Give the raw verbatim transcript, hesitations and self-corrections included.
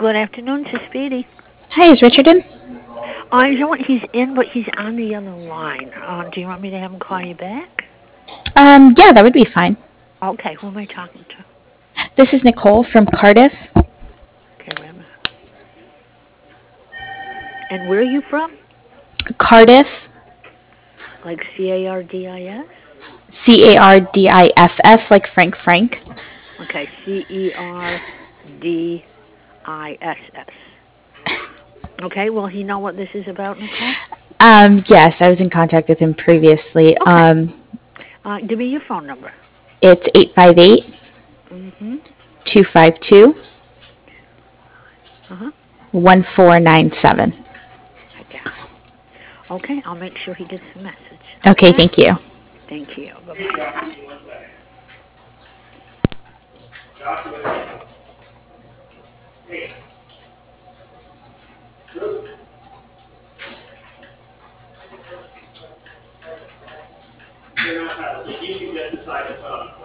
Good afternoon to Speedy. Hi, is Richard in? Uh, you know what? He's in, but he's on the other line. Uh, do you want me to have him call you back? Um, yeah, that would be fine. Okay, who am I talking to? This is Nicole from Cardiff. Okay, wait a minute. And where are you from? Cardiff, Like C A R D I S? C A R D I F F, like Frank Frank. Okay, C E R D I S S. Okay, will he know what this is about, Nicole? Um, yes, I was in contact with him previously. Okay. Um, Uh, give me your phone number. it's eight five eight, Mm-hmm. two five two, Uh-huh. one four nine seven. I got it. Okay, I'll make sure he gets the message. Okay, Okay? thank you. Thank you. Bye-bye. You can get inside the phone.